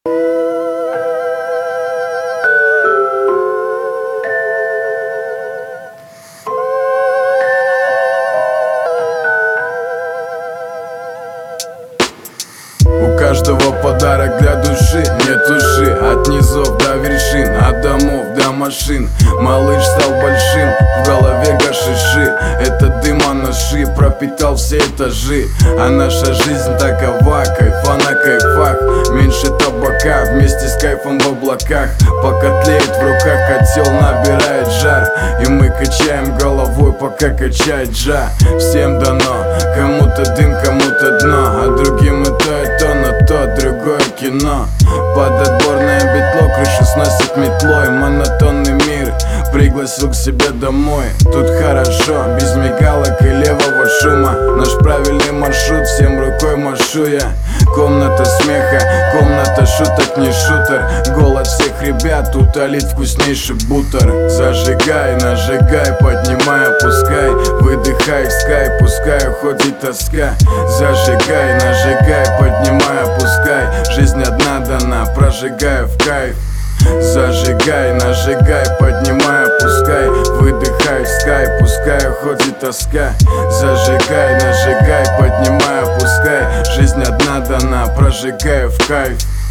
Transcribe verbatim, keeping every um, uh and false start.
У каждого подарок для души, нет уши. От низов до вершин, от домов до машин. Малыш стал большим, в голове гашиши. Этот дым анаши пропитал все этажи. А наша жизнь такова, кайфа на кайфах. Меньше табака, вместе с кайфом в облаках. Пока тлеет в руках котел, набирает жар. И мы качаем головой, пока качает жа. Всем дано, кому-то дым, кому-то дно. А другим и то, и то, но то другое кино. Под отборное битло крышу сносит метлой. Монотонный мир пригласил к себе домой. Тут хорошо, без мигалок и левого шума. Наш правильный маршрут, всем рукой машу я. Комната смеха, комната шуток, не шутер. Голод всех ребят утолит вкуснейший бутер. Зажигай, нажигай, поднимай, опускай. Выдыхай в скай, пускай уходит тоска. Зажигай, нажигай, поднимай, опускай. Жизнь одна дана, прожигай в кайф. Зажигай, нажигай, поднимай, опускай. Выдыхай в скай, пускай уходит тоска. Зажигай, нажигай, поднимай, опускай. Жизнь одна дана, прожигай в кайф.